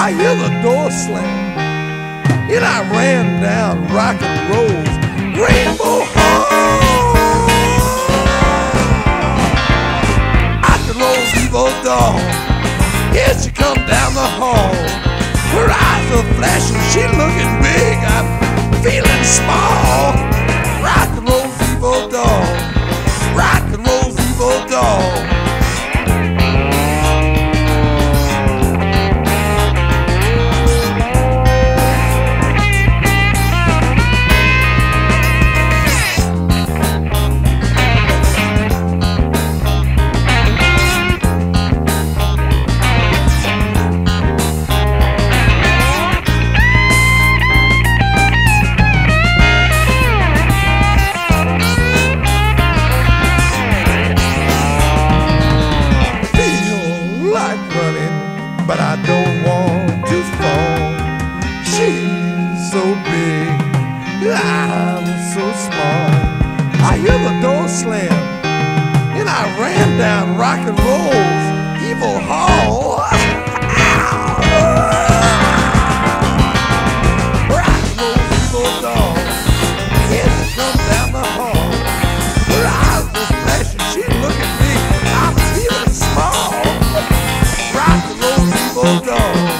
I hear the door slam, and I ran down rock and roll's Rainbow Hall. Rock and roll's evil doll, here she come down the hall. Her eyes are flashing, she looking big, I'm feeling small. Rock and roll's evil doll, rock and roll's evil doll. But I don't want to fall. She's so big, I'm so small. I hear the door slam, and I ran down rock and roll's evil hall. Rock and roll's evil doll, here she comes down the hall. Her eyes are flashing, she look at me, I'm feeling small. Rock and roll's evil doll.